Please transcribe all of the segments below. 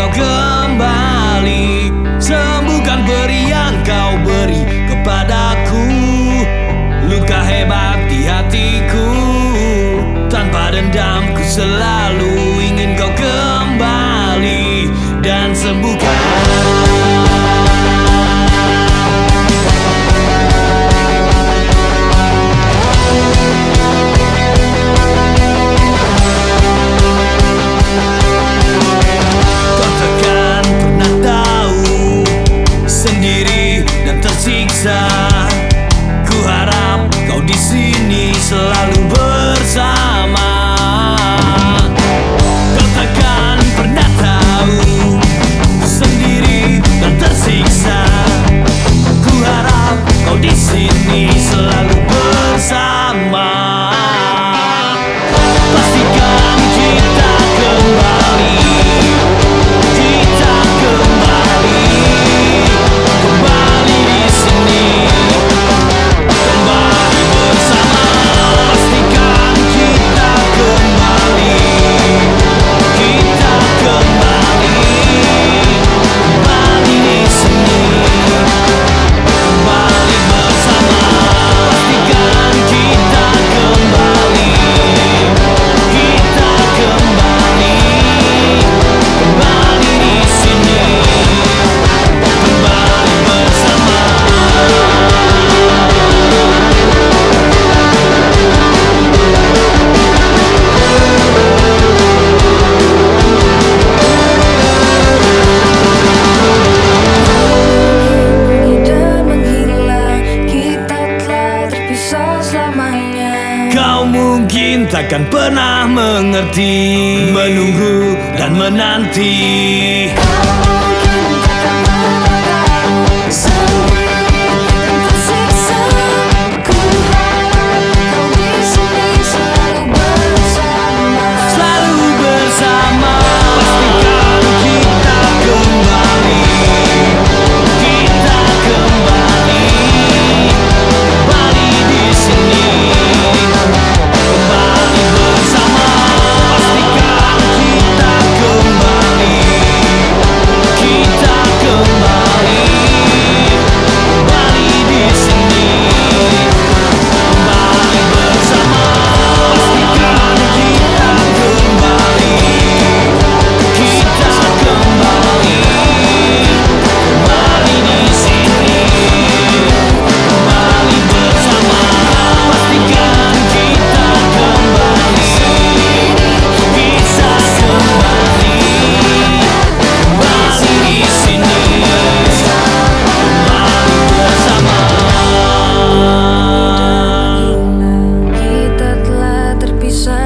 kau kembali. Sembuhkan peri yang kau beri kepadaku. Luka hebat di hatiku, tanpa dendam ku selalu ingin kau kembali dan sembuhkan. Ku harap kau di sini selalu bersama. Kau takkan pernah tahu sendiri dan tersiksa. Ku harap kau di sini selalu bersama. Pastikan kita kembali. Kau mungkin takkan pernah mengerti, menunggu dan menanti. Kau mungkin takkan pernah tahu sendiri dan tersiksa. Ku harap kau di sini selalu bersama. Selalu bersama. Pastikan kita kembali. Kita kembali. Kembali di sini.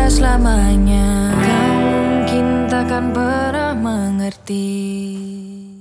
Kau mungkin takkan pernah mengerti.